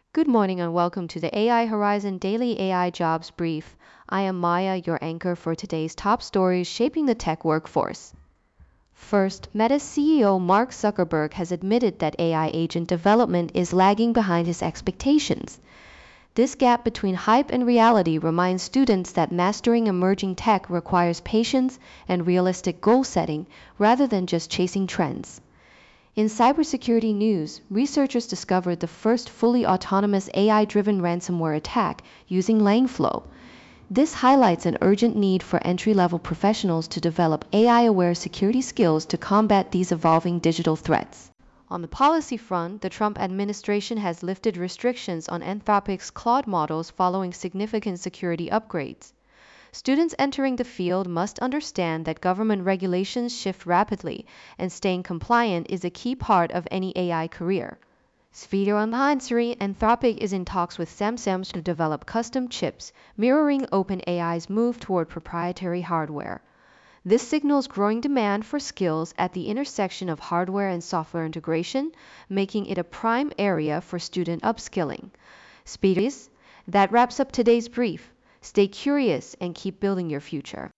Good morning and welcome to the AI Horizon Daily AI Jobs Brief. I am Maya, your anchor for today's top stories shaping the tech workforce. First, Meta's CEO Mark Zuckerberg has admitted that AI agent development is lagging behind his expectations. This gap between hype and reality reminds students that mastering emerging tech requires patience and realistic goal setting rather than just chasing trends. In cybersecurity news, researchers discovered the first fully autonomous AI-driven ransomware attack using LangFlow. This highlights an urgent need for entry-level professionals to develop AI-aware security skills to combat these evolving digital threats. On the policy front, the Trump administration has lifted restrictions on Anthropic's Claude models following significant security upgrades. Students entering the field must understand that government regulations shift rapidly, and staying compliant is a key part of any AI career. Anthropic is in talks with Samsung to develop custom chips, mirroring OpenAI's move toward proprietary hardware. This signals growing demand for skills at the intersection of hardware and software integration, making it a prime area for student upskilling. That wraps up today's brief. Stay curious and keep building your future.